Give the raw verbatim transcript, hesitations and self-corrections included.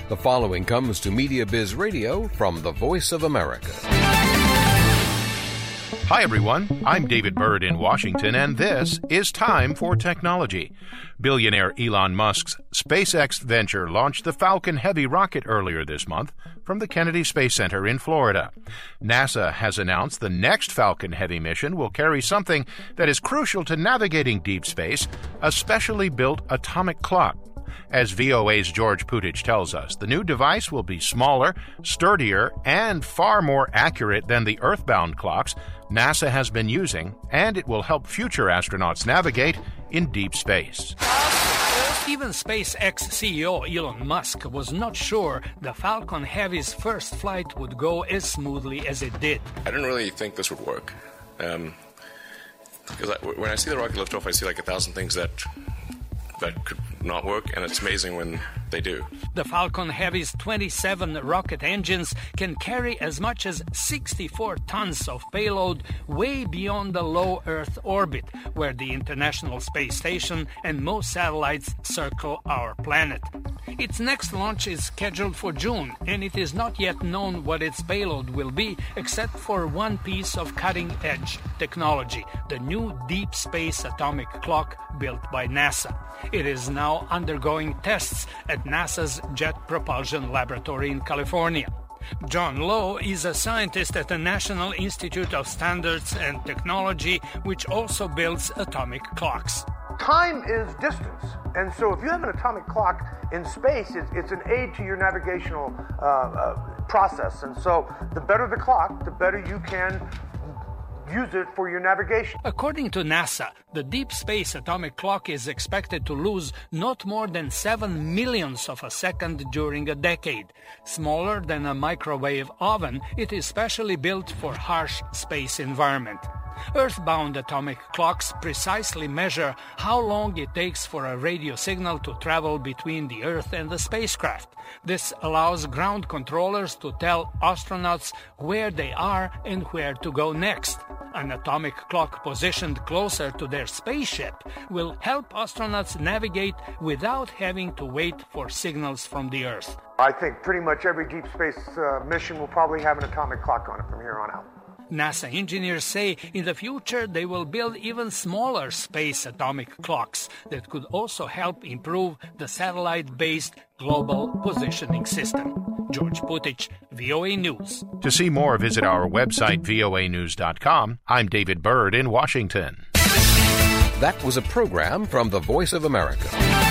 The following comes to Media Biz Radio from the Voice of America. Hi, everyone. I'm David Byrd in Washington, and this is Time for Technology. Billionaire Elon Musk's SpaceX venture launched the Falcon Heavy rocket earlier this month from the Kennedy Space Center in Florida. NASA has announced the next Falcon Heavy mission will carry something that is crucial to navigating deep space, a specially built atomic clock. As V O A's George Putich tells us, the new device will be smaller, sturdier, and far more accurate than the Earthbound clocks NASA has been using, and it will help future astronauts navigate in deep space. Even SpaceX C E O Elon Musk was not sure the Falcon Heavy's first flight would go as smoothly as it did. I didn't really think this would work. Um, because I, when I see the rocket lift off, I see like a thousand things that that could not work, and it's amazing when they do. The Falcon Heavy's twenty-seven rocket engines can carry as much as sixty-four tons of payload way beyond the low Earth orbit, where the International Space Station and most satellites circle our planet. Its next launch is scheduled for June, and it is not yet known what its payload will be, except for one piece of cutting-edge technology, the new Deep Space Atomic Clock built by NASA. It is now undergoing tests at NASA's Jet Propulsion Laboratory in California. John Lowe is a scientist at the National Institute of Standards and Technology, which also builds atomic clocks. Time is distance, and so if you have an atomic clock in space, it's, it's an aid to your navigational uh, uh, process. And so the better the clock, the better you can use it for your navigation. According to NASA, the Deep Space Atomic Clock is expected to lose not more than seven millionths of a second during a decade. Smaller than a microwave oven, it is specially built for harsh space environment. Earthbound atomic clocks precisely measure how long it takes for a radio signal to travel between the Earth and the spacecraft. This allows ground controllers to tell astronauts where they are and where to go next. An atomic clock positioned closer to their spaceship will help astronauts navigate without having to wait for signals from the Earth. I think pretty much every deep space uh, mission will probably have an atomic clock on it from here on out. NASA engineers say in the future they will build even smaller space atomic clocks that could also help improve the satellite-based global positioning system. George Putich, V O A News. To see more, visit our website, V O A news dot com. I'm David Byrd in Washington. That was a program from the Voice of America.